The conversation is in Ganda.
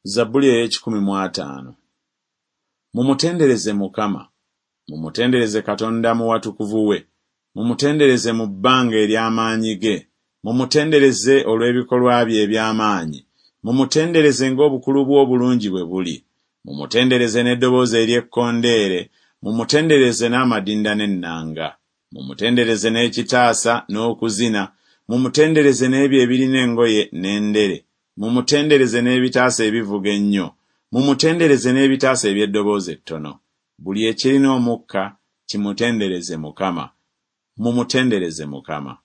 Zabbuli ey'ekikumi Mumutendereze Mukama. Mumutendereze Katonda mu watukuvu we. Mumutendereze mu bbanga ery'amaanyi ge. Mumutendereze olw'ebikolwa bye eby'amaanyi. Mumutendereze ng'obukulu bwe obulungi bwe buli. Mumutendereze n'eddoboozi ery'ekkondeere. Mumutendereze n'amadinda n'ennanga. Mumutendereze n'ekitaasa n'okuzina. Mumutendereze n'ebyo ebirina engoye n'endere. Mumutendereze n'ebitaasa ebivuga ennyo. Mumutendereze n'ebitaasa eby'eddoboozi ettono. Buli ekirina omukka kimutendereze Mukama. Mumutendereze Mukama.